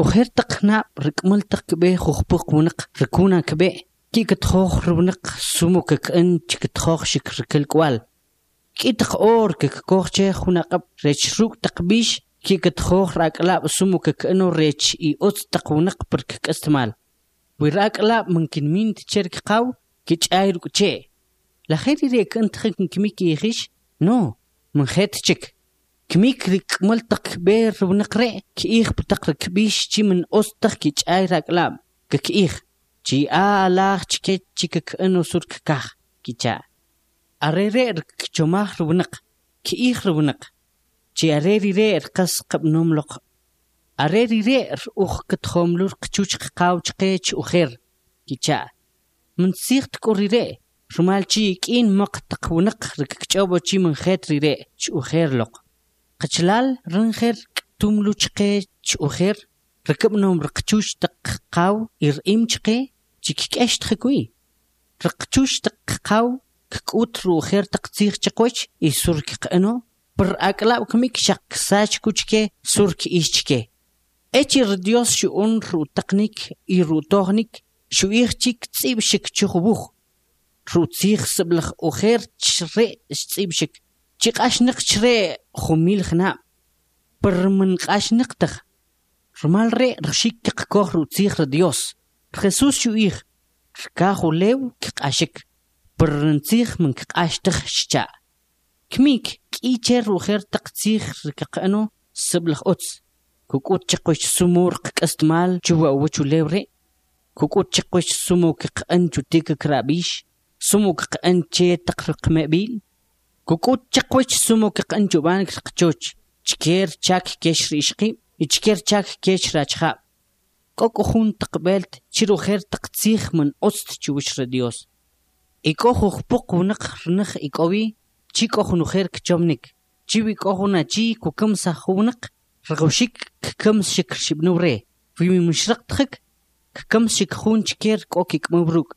وخير تقنا ركمل تقبي خوخبق ونق ركونا كبي كي كتخوخ رونق سموك كأن كتخوخ شكر كل قوال كي تخور كوخ شيخ ونقب ريش روك تقبيش كي كتخوخ راك لا سموك كأنه ريش يؤت تقونق برك استعمال وراك لا ممكن مين تشارك قاو كي تشاير كتشي لخير ريك انت خك كميك يخيش نو من خيت تشك كميك ريك ملتق بير ونقرأ كيخ بتقرك بيش تي من أستخ كي تشاير راك لا كيخ تي آلاخ تشكي تشكك انو سورك كاخ كي تشا أريري رك جماخ رونق كيخ رونق تي أريري ري رقص قبنوم لق أريري ري رؤخ كتخوملور قچوش قاو تشقيش وخير كي تشا من سيخ تكوري ري رمال تي كين مقتق ونق رك كتشوبو تي من خيت ري وخير لق قچلال رن خير كتوملو تشقي وخير ركبنهم رقچوش تقاو إرئيم تشقي تشكيكاش تخكوي رقچوش تقاو كقوت رو خير تقتيخ تشقوش يسورك قانو بر أكلا وكميك شق ساش كوشكي سورك إيشكي اتي رديوس شؤون رو تقنيك يرو توغنيك شو إيختيك تسيب شك تشخبوخ رو تسيخ سبلخ وخير تشري تسيب شك تيقاش نق تشري خميل خنام بر من قاش نقتخ رمال ري رشيك كقوخ رو تسيخ رديوس خصوص شو إيخ كاخو ليو كقاشك برنتيخ من كقاشتخ شجاع كميك كيتر وخير تقتيخ كقانو سبلخ أوتس كوكوت تشقوش سمور كاستمال جوا وچو ليوري كوكوت تشقوش سمو كقان جوتيك كرابيش سمو كقان تشي تقرق مقبيل كوكوت تشقوش سمو كقان جوبان كقچوش تشكير تشاك كيش ريشقي تشكير تشاك كيش راجخاب كوكو خون تقبلت تشيرو خير تقتيخ من أوست تشوش رديوس إيكوخو خبق ونق رنخ إيكوي تشيكوخو نخير كجومنك تشيوي كوخو ناجي كوكم ساخونق رغوشيك ككم شكر شبنو ري في مشرق تخك ككم شك خون تشكير كوكيك مبروك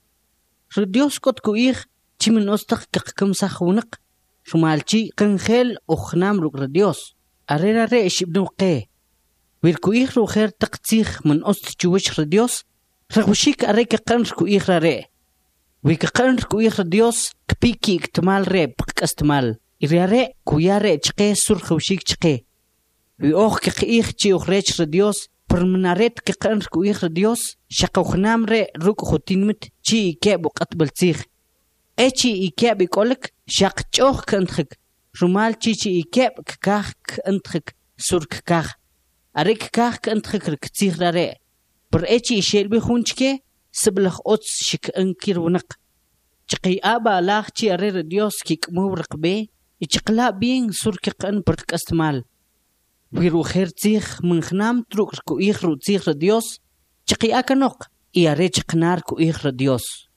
رديوس كوت كويخ تشي من أستخ ككم ساخونق شمالتي قنخيل أخنام روك رديوس أريرا ري شبنو قيه ويركويخ رو خير تقتيخ من أست تشوش رديوس رغوشيك أريك قنر كويخ ري ويك قنر كويخ رديوس كبيكي اكتمال ري بقك استمال إريا ري كويا ري تشقي سور خوشيك تشقي ويوخ كقيخ تشي وخريش رديوس برمناريت كقنر كويخ رديوس شاقو خنام ري روك خوتين مت تشي إيكاب وقتبل تيخ تشي إيكاب يقولك شاق تشوخ كنتخك رمال تشي إيكاب كاخ كنتخك سور كاخ أريك كاخ كنتخك ركتيخ راري برأيتي إشيل بيخونشكي سبلخ أوتس شك أنكير ونق تقي آبا لاختي أري رديوس كيك مورق بي يتقلا بين سورك قن برك استمال ويرو خير تيخ من خنام تروك كو إيخرو تيخ رديوس تقي آكا نوق إياري تقنار كو إيخ رديوس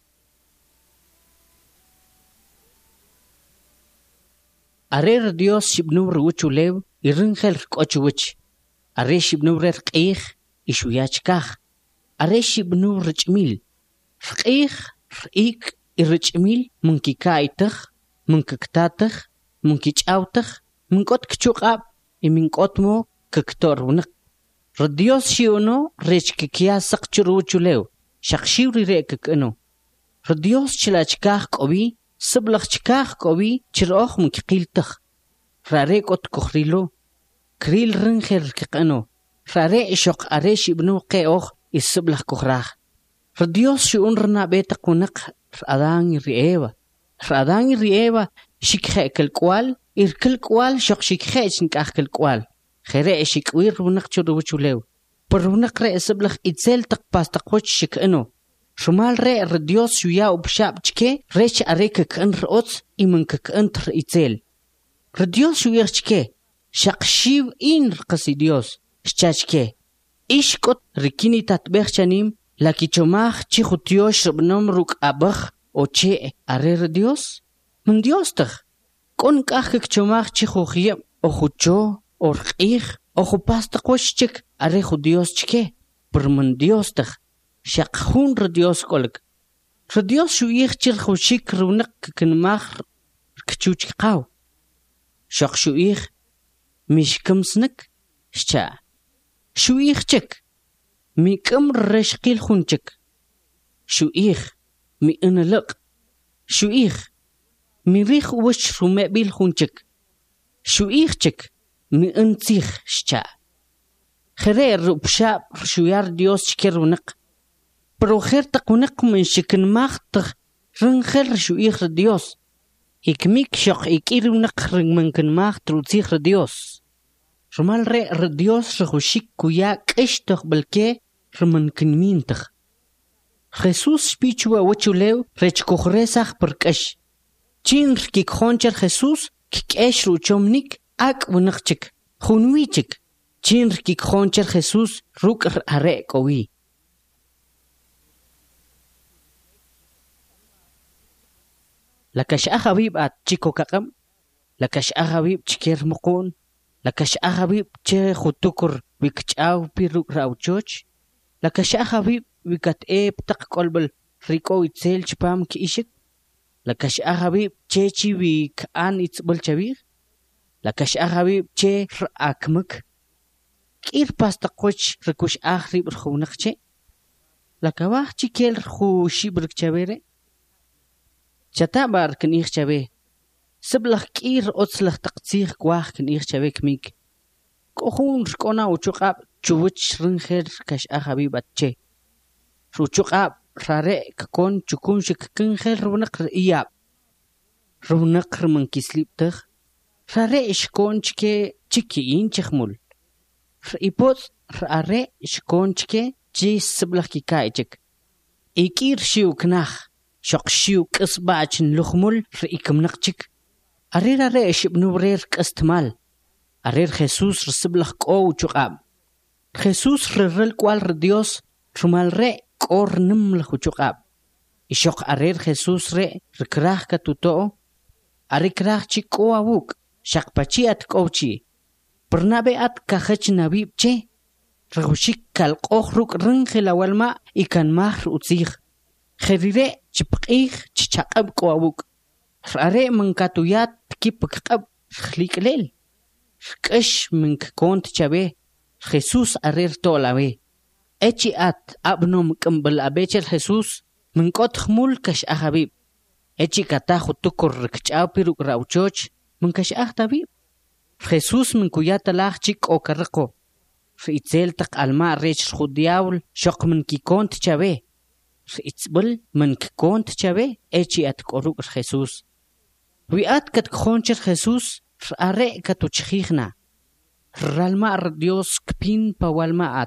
أري رديوس شبنو روچو ليو يرن خير كوچو وچ أريش بنور رقيخ إشوياش كاخ أريش بنور رجميل رقيخ رقيك الرجميل منكي كايتخ منك كتاتخ منكي تشاوتخ منكوت كتشوقاب من كوتمو ككتور ونق رديوس شيونو ريش كيا سقچرو چوليو شخشيوري ريك كنو رديوس چلاچ كاخ قوي سبلخ چكاخ قوي چروخ منكي قيلتخ راريكوت كخريلو كريل رنخير كقنو فراري شوق أريش ابنو قيوخ يسبلخ كخراخ رديوس شؤون رنا بيتق ونق رأدان الرئيوة شكخي كالكوال إركالكوال شوق شكخي شنكاخ كالكوال خيري شكوير ونق چروچو ليو پر ونق رأي سبلخ إتزيل تقباس تقوش شكأنو شمال رأي رديوس شويا وبشاب چكي ريش أريك كأن رأوت إمن كأن تر إتزيل رديوس شوير چكي شقشيو إن رقصي ديوس شتاشكي إيش كت ركيني تطبيخ شنيم لكي چماخ چي خوتيوش ربنم روك أبخ أو چي أرير ديوس من ديوس تخ كون كاخك چماخ چي خوخيم أو خوچو أو رقيخ أو خو باستقوش چك أري خو ديوس چكي بر من ديوس تخ شاقخون رديوس كولك رديوس شو يخ چل خوشيك رونق كنماخ كچوچ قاو شاق شو يخ مش كمسنك شتا شو يخ چك مي كم رشقيل خونشك شو إيخ مي انلق شو إيخ مي ريخ وش رمابيل خونشك شو إيخشك مي انتيخ شتا خير بشاب شو يار ديوس شكر ونق برو خير تقونق من شكن ماختخ رن خير شو إيخ ديوس إكميك شق إكير ونق رن من كن ماخت روتيخ ديوس رمال ري رديوس رخوشيك كويا كشتخ بلكي رمن كن مينتخ خيسوس شبيچوا وچو ليو ريچ كوخريساخ بركش چين ركيك خونچر خيسوس كيكاش رو چومنيك اك ونخچك خونويچك چين ركيك خونچر خيسوس روك ارق قوي لكش اخويب ات چيكو كقم لكش اخويب چكير مقون لكش اخويب چه خطوكر ويكچاو بيروك راوچوچ لكش اخويب ويكات بتق قلبل ريكو يتسيل شبام كيشك لكش اخويب چه ويك ان يتبل چوير لكش اخويب چه رأكمك كير باستقوش ركوش اخري برخونق چه لكواه چي كيل خوشي برك چويره چتا بار كنيخ چوي سبلخ كير اوتسلخ تقتيخ كواه كنيخ چوي كميك كوخون ركونا وچوقاب چووچ رنخير كش اخويب چه روچوقاب رارق كون چكون شككن خير رونق رئياب رونق من كسليب تخ رارق شكون چكي چكيين چخمول رئيبوت رارق شكون چكي جي سبلخ كي كايچك ايكير شيو كناخ شق شيو كسباچن لخمول رئيكم نقچك ارير رارق شبنو رير كستمال ارير خيسوس رسبلخ كو چوقاب خيسوس ررل كوال رديوس رمال رئ كور نمل خوچوقاب إشوق أرير خيسوس ري ركراخ كتوتو أريكراخ چي كوا ووك شاق بچي أت كوچي برنابي أت كخچ نبيب چه رغوشيك كالقوخ روك رنخ لوالما إكان ماخر أتسيخ خريري چبقيخ چاقب كوا ووك رأري من كاتويات كي بقب خليك ليل ركش من كونت چابي خيسوس أرير تولاوي اتشي ات ابنوم كمبل ابيچل خيسوس من قط خمول كش اخبيب اتشي كتا خطوكر ركچاو بيروك راوچوچ من كش اختبيب خيسوس من كويات لاخ چيك او كرقو فيتزيل تق الماء ريش خودياول شق من كي كونت چاوي فيتزبل من كي كونت چاوي اتشي ات كوروك خيسوس ويات كت خونچر خيسوس فاري كتو چخيخنا رالما رديوس كبين باوالما ات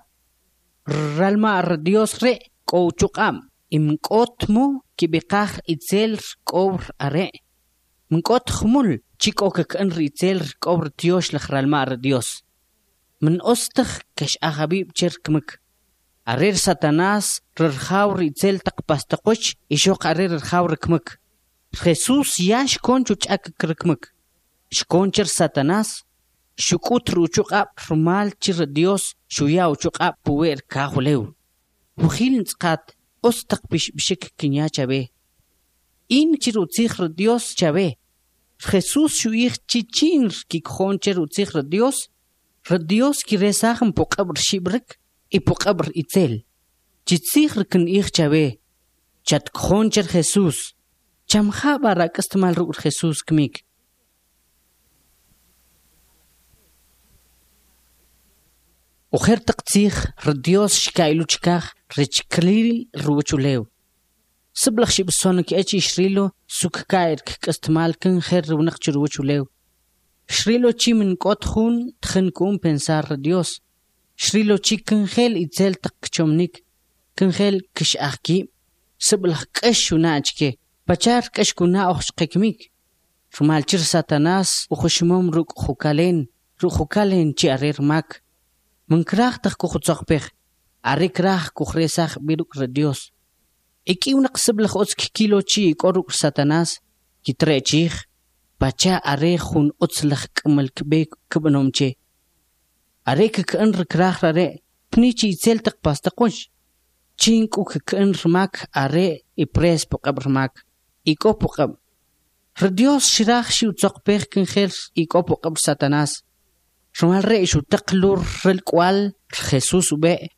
رالما رديوس ري كو چوقام ام قوتمو كي بقاخ اتزيل كور اري من قوت خمول چيكو ككن ريتزيل كور تيوش لخ رالما رديوس من استخ كش اخبيب چركمك ارير ساتاناس ررخاو ريتزيل تقباستقوش يشوق ارير ررخاو ركمك خيسوس ياش كونچو چاك كركمك شكونچر ساتاناس شكوت روچوقاب رمال چر ديوس شويا وچوقاب بوير كاخوليو وخيل نسقات استقبش بشك كنيا چابي این چر وتيخر ديوس چابي خيسوس شويخ چيچين كي خونچر وتيخر ديوس كي رساخم بو قبر شبرك اي بو قبر اتل چيخر كن ايخ چابي چت خونچر خيسوس چم خبر استعمال رو خيسوس كميك وخير تقتيخ رديوس شكايلو چكاخ ريچكليل روچو ليو سبلخ شي بسونك اتشي شريلو سوك كاير كك استعمال كن خير ونقچ روچو ليو شريلو چي من قوت خون تخن كوم بنسار رديوس شريلو چي كن خيل اتزيل تقچومنيك كن خيل كش اخكي سبلخ كش وناچكي بچار كش كنا اخش قكميك فمال چر ساتاناس وخشموم روك خوكالين چي ارير ماك من كراخ تخكو خطساق بيخ عري كراخ كخريساخ بيروك رديوس اكي ونقصب لخ اوتسك كيلو چي كوروك ساتاناس كي تري چيخ باچا عري خون اوتسلخ كمل كبيك كبنوم چي عري ككن ركراخ راري پني چي تسيلتق باستقوش چينكو ككن رماك عري اپريس بقبر ماك ايكو بقب رديوس شراخ شي وتساق بيخ كن خير ايكو بقبر ساتاناس شمال رئيسو تقلور الكوال خيسوس وباء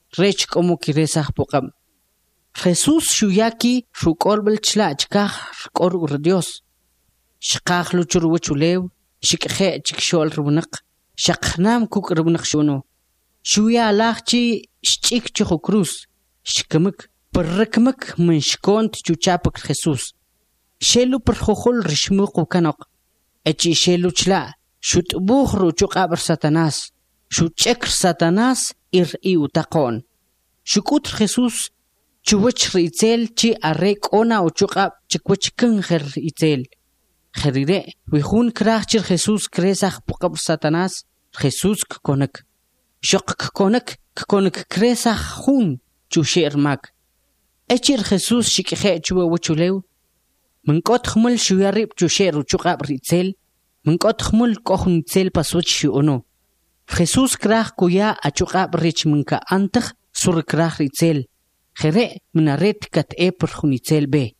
rech como kiresach pokam. Jesús shuyaki shukol bel chlach kah shkor Dios. Shkah luchur wuchulew, shikhe chikshol runak, shakhnam kuk runak shuno. Shuya lachchi shchik chuchu cruz, shkamuk, perrekmuk men shkont chuchapak Jesús. Shelu perjohol rishmuk ukanok. Echi shelu chla, shut buhru chukabr Satanás. Shuchek Satanás utaqon. Shukut Jesús chuwach ritzel chi arek ona o chukab chikwach knger itzel. Gerire, wihun krachir Jesús kresach pokab Satanás, Jesús kkonek. Shok kkonek kresach hun chusher mak. Echir Jesús shikhe chuwa wachulew. Menkot khmul shuyarib chusher chukab ritzel. Menkot khmul kohun itzel paswach shuono. Jesús krach kuya achukab rich menka antach sur krach ritzel. Jere minaret kat per junitzel be.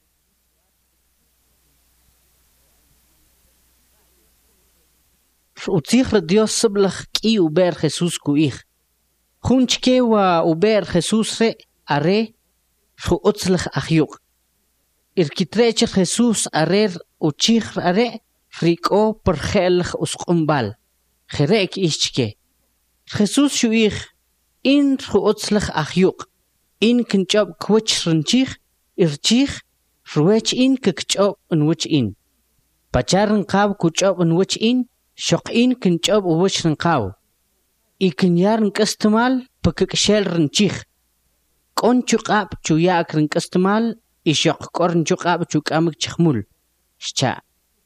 Utzich Dios sablach ki uber Jesús kuich. Junchke wa uber Jesús re are utzlach achyuk. Irkitrech Jesús arer uchich are riko per gelch usqumbal. Gerek ischke. Jesús shuich in utzlach achyuk. In kinchop kwich rinchich, irchich, ruech in kikchop en wich in. Pacharn kaw kuchop en wich in, shok in kinchop wich rinkaw. I kinyarn kastemal, pakikshel rinchich. Kon chukap chuyak rinkastemal, I shok korn chukap chukamik chikmul. Shcha.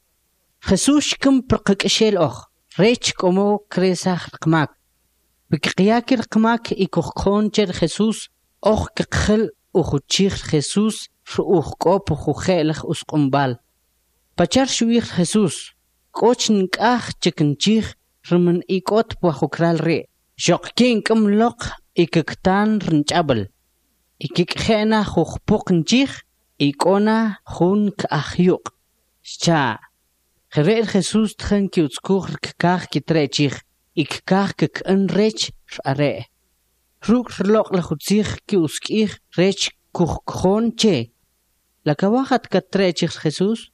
Jesús kim pakikshel och, rech como kresach rkmak. Bikikyakir rkmak I kuchkon cher Jesús, Och gekgel uchuchich Jesús ruuchkop uchuchelig usqumbal. Pachar shuich Jesús. Kochen kach chikenchich rumen ikot puachukral re. Shok kinkum lok ikektan rinchabel. Ikikgena juchpukenchich ikona jun kachyuk. Shcha. Gereer Jesús tgen kiutskuch kach kitrechich. Ikkach keken rech are. Ruk rlok la jutzich ki uskich rech kuchkon che. La kawajat katrechich Jesús.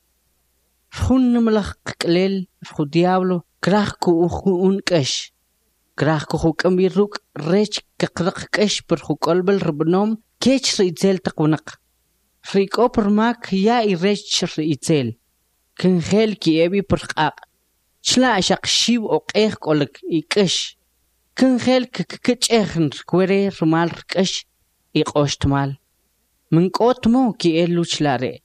Rjun nemlach klel rju diablo krach ku un kesh. Krach ku hukambi ruk rech kakrak kesh per hukolbel rbnom kech ritzel takwanak. Rik opermak ya I rech ritzel. Kengel ki ebi per qaq. Chla ashaq shiv o qeq kolek I kesh. Kengel kikechchen kwere rumal rkesh iqoshtmal. Menkotmo ki eluchlare.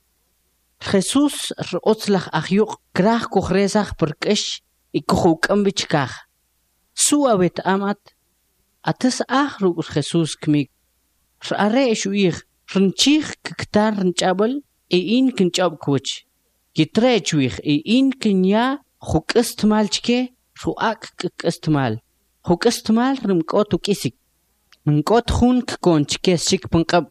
Jesús rotzlach achyuk krach kuchresach perkesh ikuchukam bichkach. Suawet amat. Ates achruk Jesús kmik. Rare shuich rinchich kiktar rinchabel in kinchab kuch. Kitrechwich in kinya chukestmal chke ruak kikestmal. Hukestmal rimkot ukisik. Menkot hun kkonch kesik pengkap.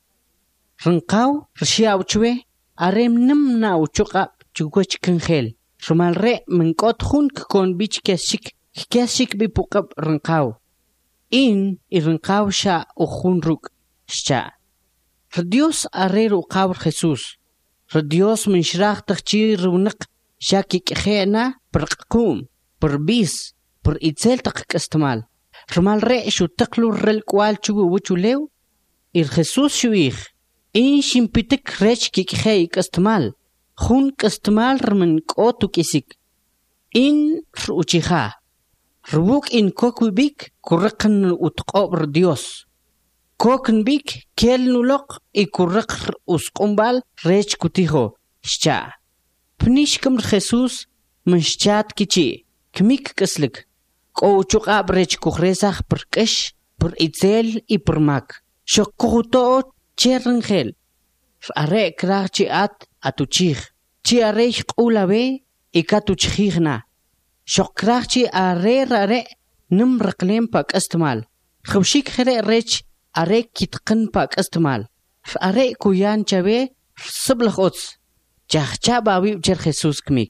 Rinkaw rishiaw chwe arem nim na uchukap chukwech kengel. Rumalre menkot hun kkon bich kesik bi pukap rinkaw. In rinkaw sha uhun ruk. Shcha. Rdios arre rukaw Jesús. Rdios minshrach tachchi runak shakik khena perqum perbis. Per itzel takestmal. Rumal re shu taklu rel kwal chugu wuchulew. Jesús shuich. In shimpitik rech kikhe kestmal. Jun kestmal rmen kotu kisik. In ruchiha. Rubuk in kokwibik kurrakan utqobr Dios. Kokn bik kel nulok kurrak usqumbal rech kutiho. Shcha. Pnishkam Jesús menschat kichi. Kmik keslik. Ko chukab rech kuchresach perkesh per itzel I permak. Shok kuhuto cherengel. Are krach chi atuchich. Chi arech ulabe ikatuchigna. Shok krach chi are nim raklem pak estmal. Khwshik khere rech are kitqin pak estmal. Are kuyan chabe sablach ots. Chachcha bawi cher Jesús kmik.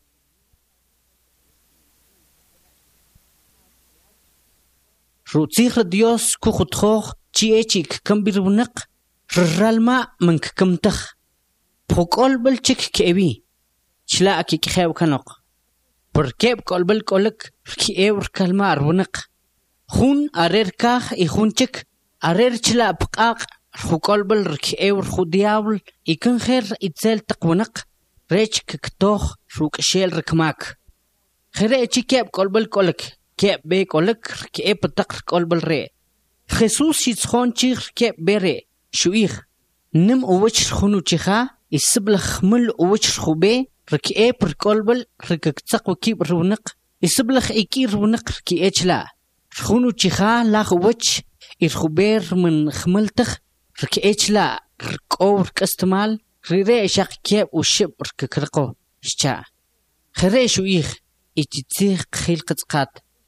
Rutzich Dios kuchutchoch تشيء كم بيرونق رالما من كم تخ بقول بالشك كأبي شلا كي خيو كنق بركب قول بالكولك كي أور كلمة رونق خون أرير كاخ يخون شك أرير شلا بقاق بقول بالكي أور خدياول يكون خير يتزال تقونق ريش كتوخ روك شيل ركماك خير كيب قول بالكولك كيب بيكولك كيب بتقر قول بالري خصوص يتخون شيخ كيب بري شويخ نم اوچ خونو چخا يسبلخ مل اوچ خوبه ركي بركولبل ركتق وكيب رونق يسبلخ ايكي رونق ركي اچلا خونو چخا لاخ اوچ يرخوبير من خملتخ ركي اچلا ركو ركستمال ريري شاق كيب وشب رككرقو شچا خري شويخ يتيخ خيل قطقات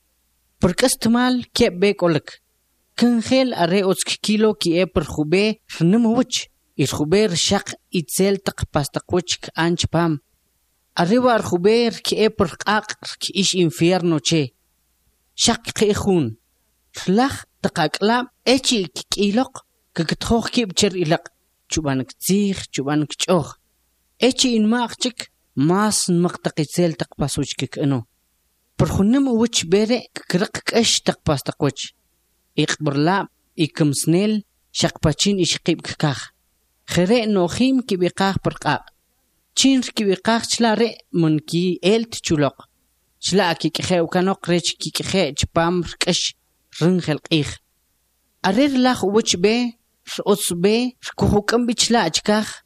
بركستمال كيب بيكولك كن خيل أريوس كيلو كي برخوبه نموش يرخوبه رشاق يتزل تقباس تقوش كأنج بام أريوا رخوبه كي برقاق كيش انفيرنو چه شاق قيخون خلاخ تقاقلام ايشي كيلوق كتخوخ كي بچر إلق چوبانك تزيخ چوبانك چوخ ايشي انماقچك ماس نمقتق يتزل تقباس وچك كأنو برخون نموش بيري كرق كأش تقباس تقوش يقبر لا يكم سنيل شقباتشين يشقيب كاخ خيري نوخيم كي بيقاخ برقاق تشين كي بيقاخ شلا ري من كي إلت تشولق شلا كي كخيو كانوق ريش كي كخي جبام ركش رن خلقيخ أرير لاخ وچ بي رؤس بي ركوخو كم بيشلا اجكاخ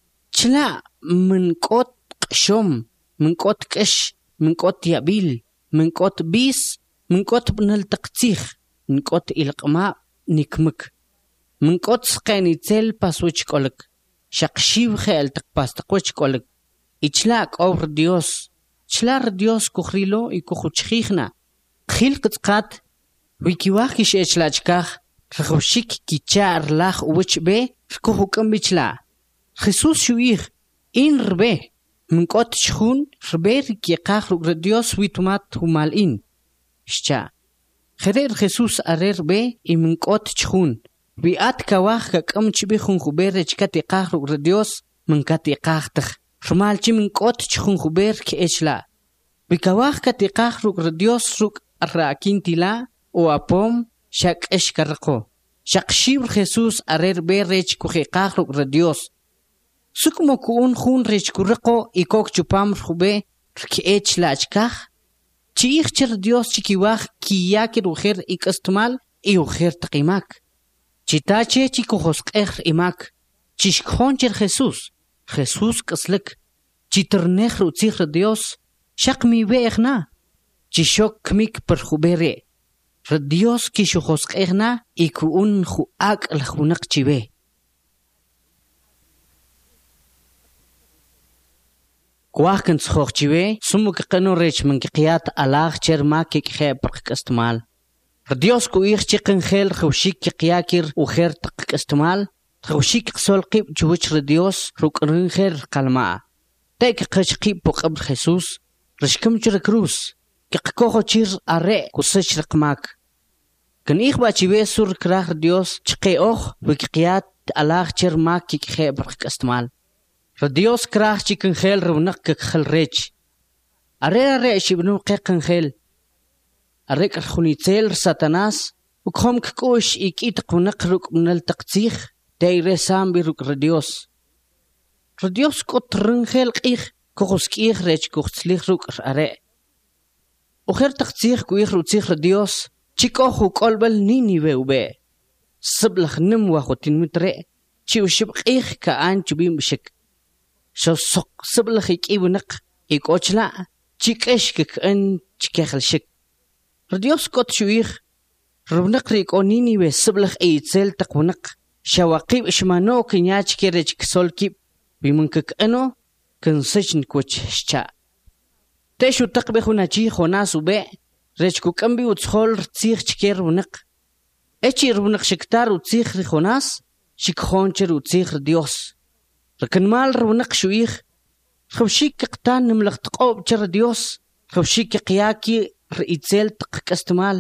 شلا من قوت قشوم من قوت كش من قوت يابيل من قوت بيس من قوت بنال تقتيخ من قوت إلقما نكمك من قوت سقيني تل باسوش كولك شقشيو خيال تقباس تقوش كولك إجلاك أو رديوس شلا رديوس كخريلو يكوخو تشخيخنا خيل قطقات ويكيواخيش إجلاجكاخ رخوشيك كي تشار لاخ وچ بي ركوخو كم بيشلا خصوص شويخ إن ربي من قوت شخون ربي ركي قاخ رديوس ويتومات همالين شجا خير خصوص أرير بي من قوت شخون بيات كواخ كم تشبي خون خبير كاتي قاخ رديوس من كاتي قاخ تخ شمال تشي من قوت شخون خبير كإشلا بكواخ كاتي قاخ رديوس روك الراكين تلا وابوم شاك اشكرقو شاك شيب خصوص أرير بي ريش كوخي قاخ رديوس سكمو كون خون ريش كورقو إيكوك چوبام خبي كإشلا أجكاخ چيخ چر ديوس چي كيواخ كياكي روخير إيك استمال إيو خير تقيماك چي تاچه چي كوخوسق إخر إيماك چي شكخون چر خصوص كسلك چي ترنخ رو تيخ ديوس شاق ميوه إخنا چي شوك كميك پر خوبيري رديوس كي شخوسق إخنا إيكوون خو آك الخونق چيوه كواخ كنت سخوخ چيوه سمو كقنو ريش من كقيات ألاغ چر ما كي خيب برقك استمال رديوس كو إيخ چيقن خيل خوشيك كي قياكير وخير تقك استمال خوشيك قصول قيب جوش رديوس روكرن خير قلماء تايك قش قيب بقبر خيسوس رشكم جرك روس كقكوخو چير أري كسش رقماك كن إيخ با چيوه سور كراخ رديوس چقي أوخ وكقيات ألاغ چر ما كي خيب برقك استمال رديوس كراخ چيكن خيل رونق كخل ريش أري شبنو قيقن خيل أريك الخوني تيل ساتاناس وكهم كوش إيكي تقونق روك من التقتيخ دايري سامبي روك رديوس كوت رنخيل قيخ كوخوس كيخ ريش كوخسليخ روك أري وخير تقتيخ كويخ روتيخ رديوس چيكوخو قلبل نيني ويوبي سبلخ نم واخو تنمتري چيو شبقيخ كأن جبين بشك شو سوق سبلخ إيكي ونق إيكوچلا چيكش كأن چيكيخل شك رديوس كوت شويخ ربنق ريكو نيني وسبلخ ايتسل تقونق شواقيب اشمانو كنياج كيرج كسول كيب بمنكك انو كنسجن كوش شچا تيشو تقبخو ناجي خوناسو بي ريجكو كمبي وتسخول رتسيخ چكير ونق ايشي ربنق شكتار وتسيخ رخوناس شكخونچر وتسيخ رديوس ركن مال ربنق شويخ خوشيك قطان نملغ تقوب چر رديوس خوشيك قياكي رئيتسل تقك استمال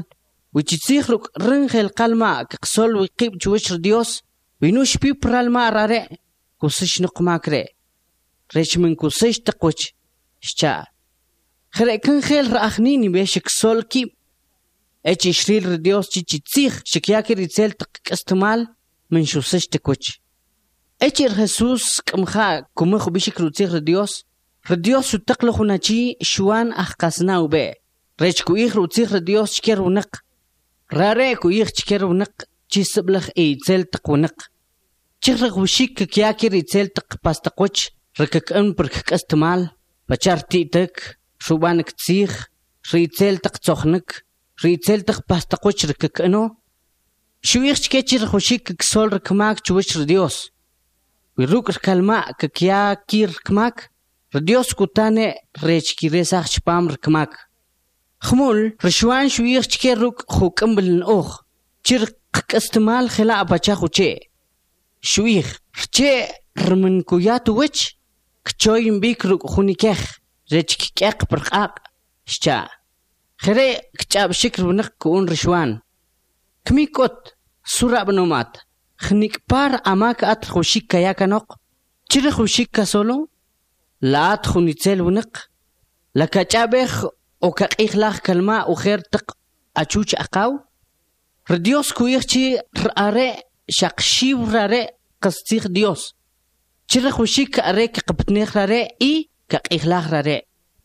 وتشيخ رك رنخل قلما كقصول ويقيب جوش رديوس وينوش بي برالما رارع كوسش نقماك ري ريش من كوسش تقوش شتا خير كن خيل رأخنيني بيش كسول كيب اجي شريل رديوس تشي تسيخ شكياكي ريتسيل تقك استمال من شوسش تقوش اجي رخصوص كمخا كمخو بيشك روتيخ رديوس تقلخو ناجي شوان أخقاسنا وبي ريش كو إيخ روتيخ رديوس شكير ونق راري كو إيخ شكير ونق تشي سبلخ يتسيل تق ونق تشيخ وشيك كياكي ريتسيل تق باستقوش ركك بركك استمال بچار تيتك شوبانك تسيخ ريتسيل تق تسوخنك ريتسيل تق باستقوش ركك انو شو إيخ شكيتشي رخوشيك كسول ركماك جوش رديوس ويروك ركالما كياكي ركماك رديوس كوتاني ريش كي ريساخ شبام ركماك خمول رشوان شويخ شكي روك خوك امبلن اوخ چرق استمال خلاء بچا خوچه شويخ رچه رمن كوياتو وچ كچوين بيك روك خوني كيخ ريش كي كيق برقاق شچا خيري كچاب شكر ونق كون رشوان كمي كوت سورة بنومات خنيك بار اماك ات خوشيك كياكا نوق چر خوشيك كسولو لا تخوني تسيل ونق لكا جابخ او كاقيخ لاخ كلمة او خير تق اچوچ اقاو رديوس كويخشي راري شاقشي وراري قصتيخ ديوس چر خوشيك اريك قبتنيخ راري اي كاقيخ لاخ راري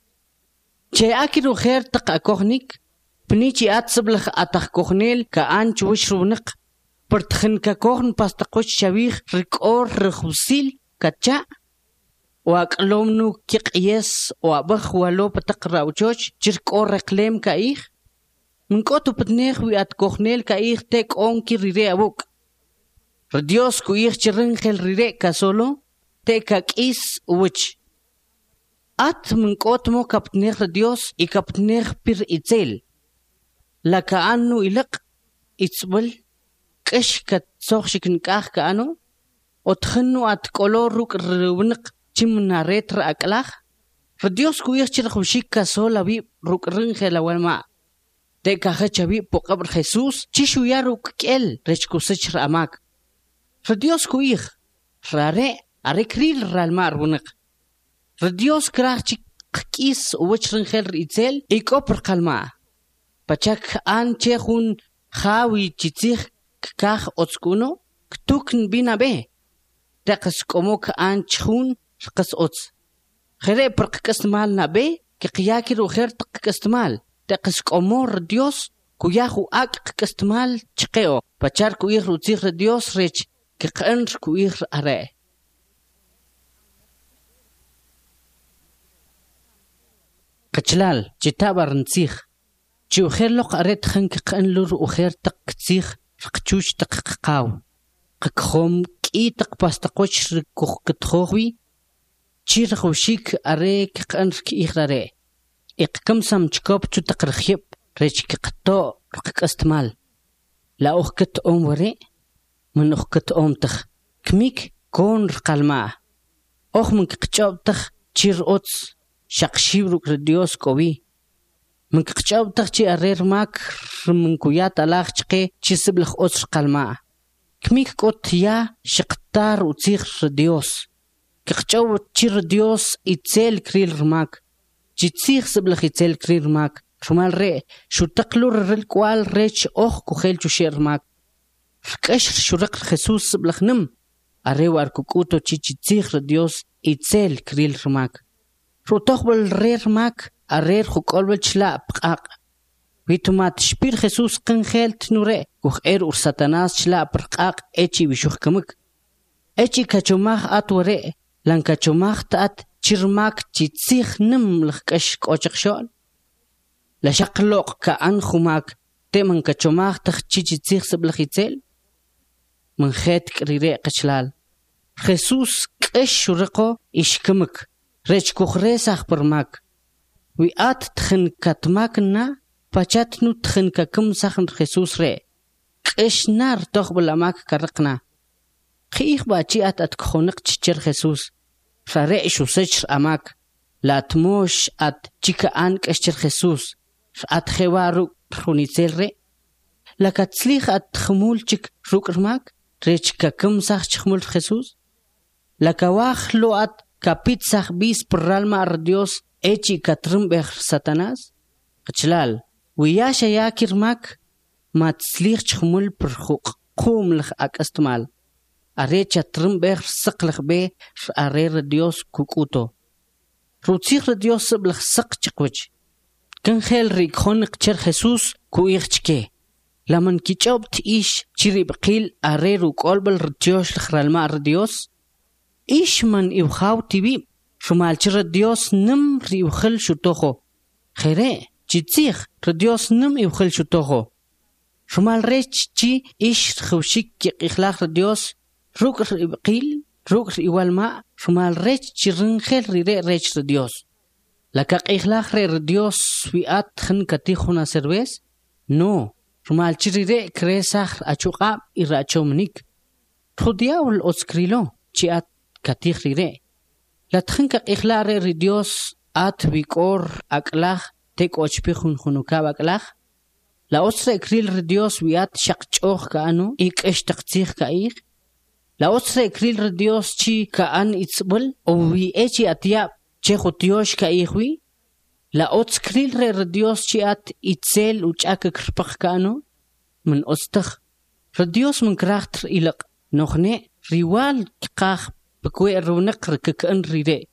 چه اكيرو خير تق اكوخنيك بنيچي اتسبلخ اتخ كوخنيل كان چوش رونق برتخن كاكوخن باستقوش شويخ ركور رخوسيل كاتشا واقلومنو كيقيس وابخ ولو بتقرا وجوج جرك اور رقليم كايخ من كوتو بدنيخ ويات كوخنيل كايخ تيك اون كي ريري ابوك رديوس كويخ جرن خل ريري كاسولو تيكا كيس وچ ات من كوتمو كابتنيخ رديوس اي كابتنيخ بير اتزيل لكا انو الق اتسبل كش كتسوخ كنكاخ كانو وتخنو ات كولور روك رونق چمنا ريتر اقلاخ رديوس كويخ چرخ وشيك كاسولا بي روك رنخلا والما تيكا خچبي بو قبر خيسوس چشو يا روك كيل رچكو سچر اماك رديوس كويخ راري اريكريل رالمار ونق رديوس كراخ چي قيس وچ رنخل ريتسيل ايكو برقلما بچاك ان چخون خاوي چيتيخ كاخ اوتسكونو كتوكن بينا بي تقس كوموك ان چخون قص اوتس خيري برق استمال نبي كقياكي رو خير تق استمال تقس كومور ديوس كوياخو اق استمال چقيو بچار كويخ رو تيخ ديوس ريچ كقنر كويخ اره قچلال جتابر نسيخ جو خير لق اريت خنك قنلور وخير تق تسيخ قچوش تق قاو قخوم كي تق باستقوش ركوخ كتخوخوي چير خوشيك اريك قنرك اخراري اقكم سم چكوب چو تقرخيب ريچك قطو رقك استمال لا اخكت اوم وري من اخكت اوم تخ كميك كون رقالما اخ من قچوب تخ چير اوتس شاقشيب روك رديوس كوي من قچوب تخ چي ارير ماك من كويات الاخ چقي چي سبلخ اوتس رقالما كميك كوت يا شقتار وتيخ رديوس كقچو تشير ديوس يتسيل كريل رماك جيتسيخ سبلخ يتسيل كريل رماك شمال ري شو تقلور الكوال ريتش اوخ كوخيل جو شير رماك فكشر شو رق خصوص سبلخ نم اريوار كوكوتو تشيتسيخ ديوس يتسيل كريل رماك رو تقبل ري رماك ارير خوكول بلشلا بقاق بيتما تشبير خصوص قن خيل تنوري كوخ اير اور ساتاناس شلا برقاق ايشي بشوخ كمك ايشي كاچوماخ اتوري لانكا چوماخ تات چرماك تيتسيخ نم لخكش كوچخشون لشقلوق كأن خماك تمن كچوماخ تخچي تيتسيخ سبلخيتسيل من خيت كريري قشلال خصوص كش رقو إشكمك ريش كوخريساخ برماك ويات تخن كتماكنا فاچات نو تخن كم ساخن خصوص ري كش نار تخبل اماك كرقنا خيخ باچي ات كخونق تشر خصوص فريش وسچر اماك لا تموش ات چيكا ان كشر خصوص ات خوارو خونيتسيل ري لك تسليخ أتخمولك روك رماك ريش كم ساخ تخمول خسوس لك واخلو أت كابيت ساخ بيس برالما رديوس إيجي كترم بخر ساتاناس قتلال وياشا ياكر ماك ما تسليخ تخمول برخوق قوم لخ أك استمال أريتش ترم بخر سقلخ بي أري رديوس كوكوتو روتسيخ رديوس بلخ سق تقوج كان خيل ريك خونق تشر خسوس كويخ تشكي لمن كيجوب تيش تشري بقيل أريرو قلبل رديوش لخرالما رديوس إيش من إوخاو تبي شمال تشر رديوس نم ريوخل شتوخو خيري جيتسيخ رديوس نم إوخل شتوخو شمال ريتش تي إيش خوشيك إخلاق رديوس روك بقيل روك إيوالما شمال ريتش تشرن خيل ريتش رديوس لكاق إخلاق رديوس ويات خن كتيخونا سيرفيس نو شمال تشري كريساخ أشوقا إراتشو منيك خدياول أسكريلو تشيات كتيخ ري لا تخنك إخلاق رديوس آت بيكور أكلاخ تيك أشبيخون خنوكا أكلاخ لا أسر إكريل رديوس ويات شقشوخ كأنو إيك إشتقتيخ كأيخ لا أسر إكريل رديوس تشي كأن إتصبل أو وي إيشي أتياب تشي خطيوش كأيخوي لا أتسكريل رديوس تشيات إتسيل وشاك كربخ كانو من أستخ رديوس من كراختر إلق نخني ريوال كاخ بكوي رونق كأن ريري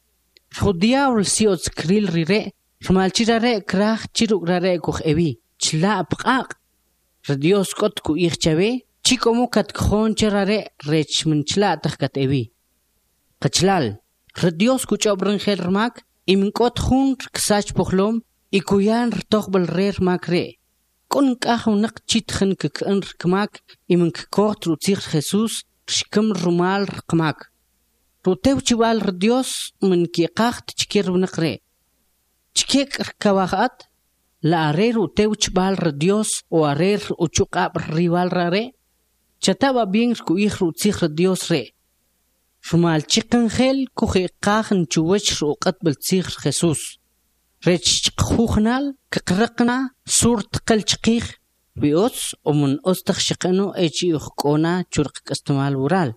خدياول سي أتسكريل ريري شمال تشيراري كراخ تشيرو راري كوخ إبي تشلا بقاق رديوس كوت كو إيخ چاوي تشيكو مو كت كخون تشراري ريش من تشلا تخكت إبي قچلال رديوس كو چابرن خيل رماك إمن كوت خون كساج بخلوم إكويان رتوخ بالرير ماك ري كون كاخو نق تشيتخن كأن ركماك إمن كوت روتيخ خسوس رشكم رمال رقماك روتيو چوال رديوس من كي قاخ تشكير ونقري تشكيك ركواخات لا رير روتيو چوال رديوس وارير وچوقا بريوال راري چتابا بين كويخ روتيخ رديوس ري شمال تشيقن خيل كوخي قاخن چووش روقت بالتسيخ خسوس ريتش خوخنال كقرقنا سور تقل چقيخ بيوتس ومن أستخ شقنو ايجي يخكونا چورق استمال ورال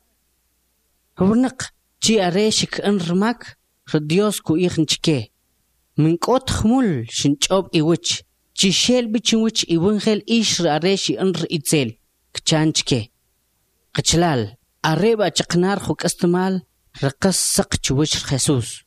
هورنق جي اريشك انرماك رديوس كو ايخن چكي من قوت خمول شنچوب ايوچ جي شيل بچنوچ ايون خيل ايشر اريشي انر ايتسيل كچان چكي قچلال أريبا چقنار خوك استمال رقص سق چوش خسوس